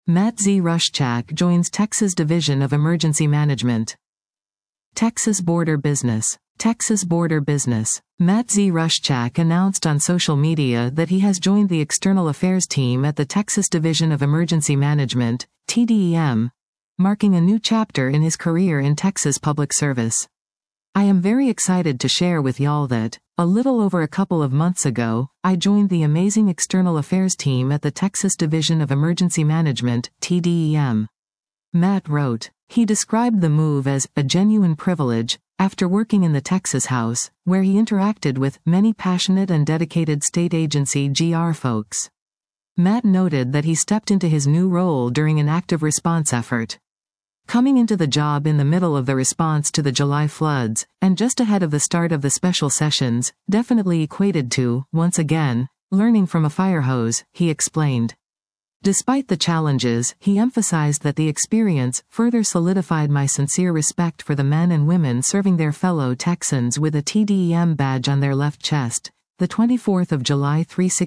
Matt Z. Rushchak joins Texas Division of Emergency Management. Texas Border Business. Texas Border Business. Matt Z. Rushchak announced on social media that he has joined the External Affairs team at the Texas Division of Emergency Management, TDEM, marking a new chapter in his career in Texas public service. I am very excited to share with y'all that, a little over a couple of months ago, I joined the amazing External Affairs team at the Texas Division of Emergency Management, TDEM. Matt wrote. He described the move as a genuine privilege, after working in the Texas House, where he interacted with many passionate and dedicated state agency GR folks. Matt noted that he stepped into his new role during an active response effort. Coming into the job in the middle of the response to the July floods, and just ahead of the start of the special sessions, definitely equated to, once again, learning from a fire hose, he explained. Despite the challenges, he emphasized that the experience further solidified my sincere respect for the men and women serving their fellow Texans with a TDEM badge on their left chest. The 24th of July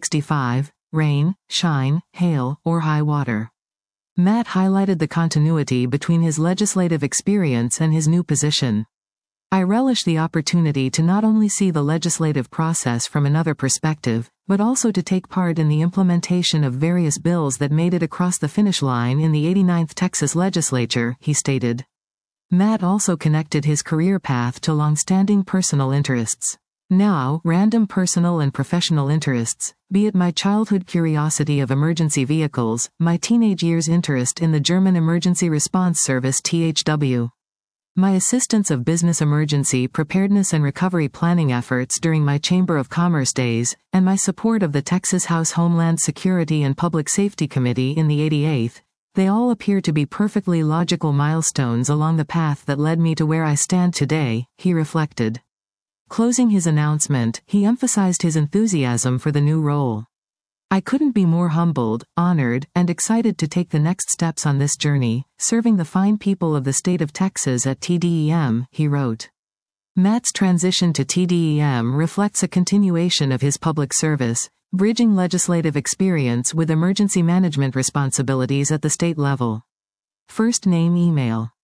365, rain, shine, hail, or high water. Matt highlighted the continuity between his legislative experience and his new position. I relish the opportunity to not only see the legislative process from another perspective, but also to take part in the implementation of various bills that made it across the finish line in the 89th Texas Legislature, he stated. Matt also connected his career path to long-standing personal interests. Now, random personal and professional interests, be it my childhood curiosity of emergency vehicles, my teenage years' interest in the German Emergency Response Service THW. My assistance of business emergency preparedness and recovery planning efforts during my Chamber of Commerce days, and my support of the Texas House Homeland Security and Public Safety Committee in the 88th, they all appear to be perfectly logical milestones along the path that led me to where I stand today, he reflected. Closing his announcement, he emphasized his enthusiasm for the new role. I couldn't be more humbled, honored, and excited to take the next steps on this journey, serving the fine people of the state of Texas at TDEM, he wrote. Matt's transition to TDEM reflects a continuation of his public service, bridging legislative experience with emergency management responsibilities at the state level. First name email.